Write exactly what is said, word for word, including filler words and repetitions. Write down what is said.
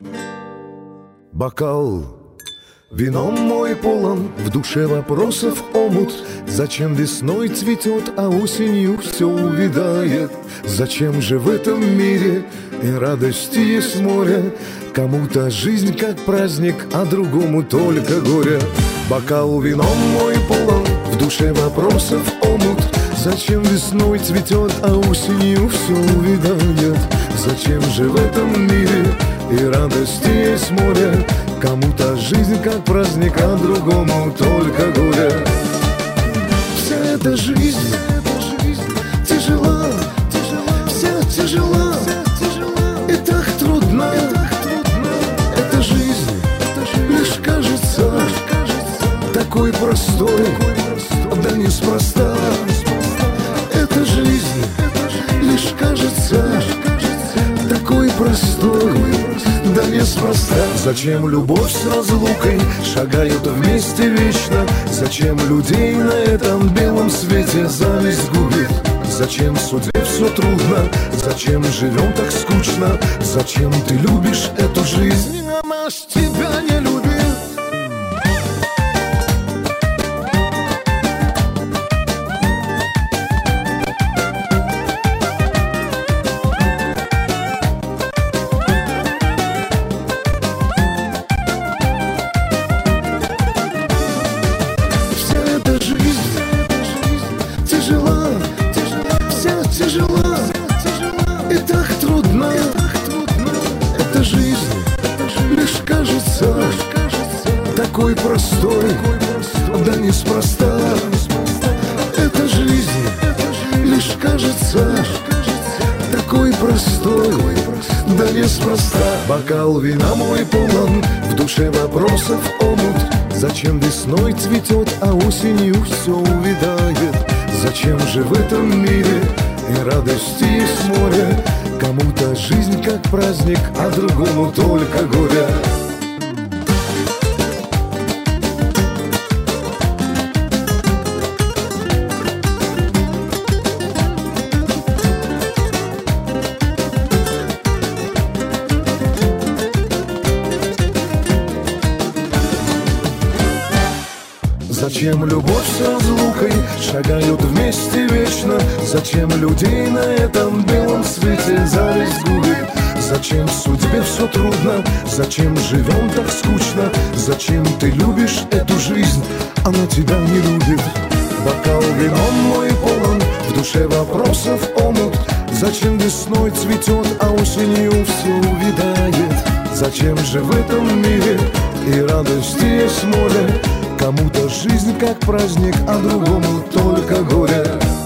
Бокал вином мой полон, в душе вопросов омут. Зачем весной цветет, а осенью все увядает? Зачем же в этом мире и радости есть море? Кому-то жизнь как праздник, а другому только горе. Бокал вином мой полон, в душе вопросов омут. Зачем весной цветет, а осенью все увядает? Зачем же в этом мире и радости есть море? Кому-то жизнь как праздник, а другому только горе. Вся эта жизнь тяжела, вся тяжела и так трудна. Эта жизнь лишь кажется такой простой, да неспроста. Эта жизнь лишь кажется такой простой, да неспроста. Зачем любовь с разлукой шагают вместе вечно? Зачем людей на этом белом свете зависть губит? Зачем в судьбе все трудно? Зачем живем так скучно? Зачем ты любишь эту жизнь, а наш тебя не любит? Тяжела и так трудна. Эта жизнь лишь кажется такой простой, да неспроста. Эта жизнь лишь кажется такой простой, да неспроста. Бокал вина мой полон, в душе вопросов омут. Зачем весной цветет, а осенью все увядает? Зачем же в этом мире и радости есть море? Кому-то жизнь как праздник, а другому только горе. Зачем любовь с разлукой шагают вместе вечно? Зачем людей на этом белом свете зависть губит? Зачем в судьбе все трудно? Зачем живем так скучно? Зачем ты любишь эту жизнь, она тебя не любит? Бокал вином мой полон, в душе вопросов омут. Зачем весной цветет, а осенью все увядает? Зачем же в этом мире и радости есть море? Кому-то жизнь как праздник, а другому только горе.